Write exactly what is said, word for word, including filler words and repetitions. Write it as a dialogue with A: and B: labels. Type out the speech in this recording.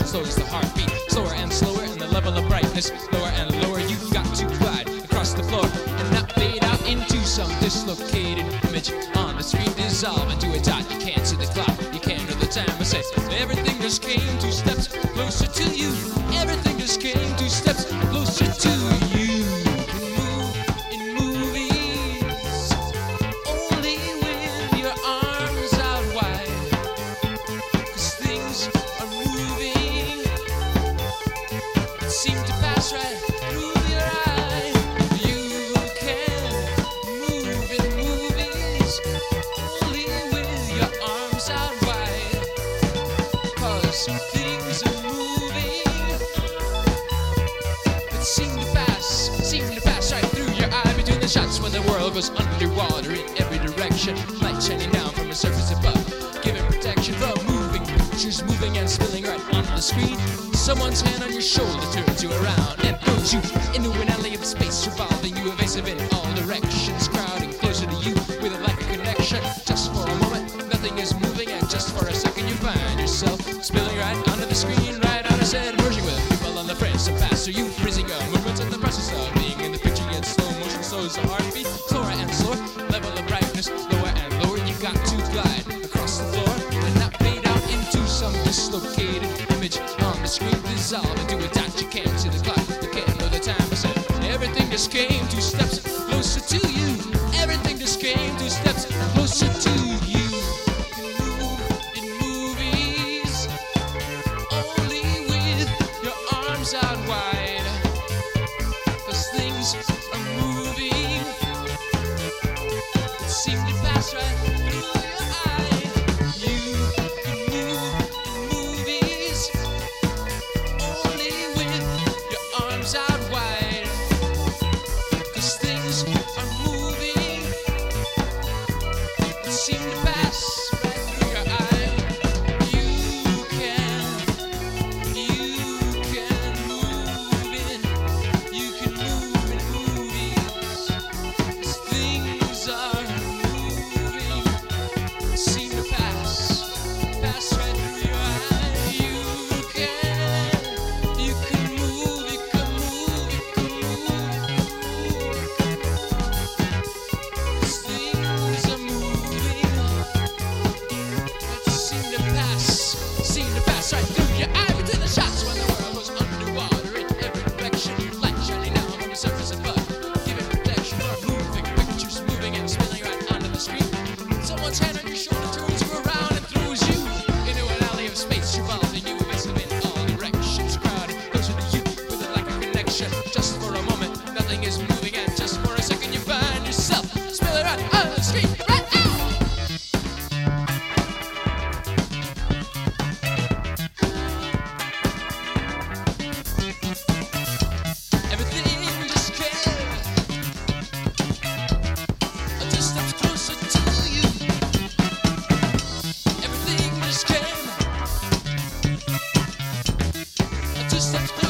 A: motion slows the heartbeat. Slower and slower, and the level of brightness lower and lower. You've got to glide across the floor and not fade out into some dislocated image on the screen. Dissolve into a dot. You can't see the clock, you can't know the time. I say everything just came two steps closer to you. Everything just came two steps closer to you. Things are moving, that seem to pass, seem to pass right through your eye between the shots when the world goes underwater in every direction. Light shining down from a surface above, giving protection from moving pictures, moving and spilling right onto the screen. Someone's hand on your shoulder turns you around and throws you into an alley of space, revolving you evasive in all directions, crowding closer to you with a lack of connection. Just for a moment, nothing is moving, and just for a second you find yourself spilling right onto the screen, right on his head, merging with people on the frames so fast. So you freezing your movements in the process of being in the picture, yet slow motion slows the heartbeat. Slower and slower, level of brightness lower and lower. You got to glide across the floor and not fade out into some dislocated image on the screen. Dissolve into a dot. You can't see the clock, you can't know the time. I said everything just came two steps closer to you. Everything just came two steps closer to you. Out wide, 'cause things are moving that seem to pass right through your eye. You can move in movies only with your arms out wide, 'cause things are moving that seem to pass right through your eye. You can, you can hand on your shoulder turns you around and throws you into an alley of space, revolving you evasive in all directions, crowding closer to you with a lack of connection. Just for a moment, nothing is moving, and just for a second you find yourself spilling right on the street right now. Everything just came two steps closer to you. Two steps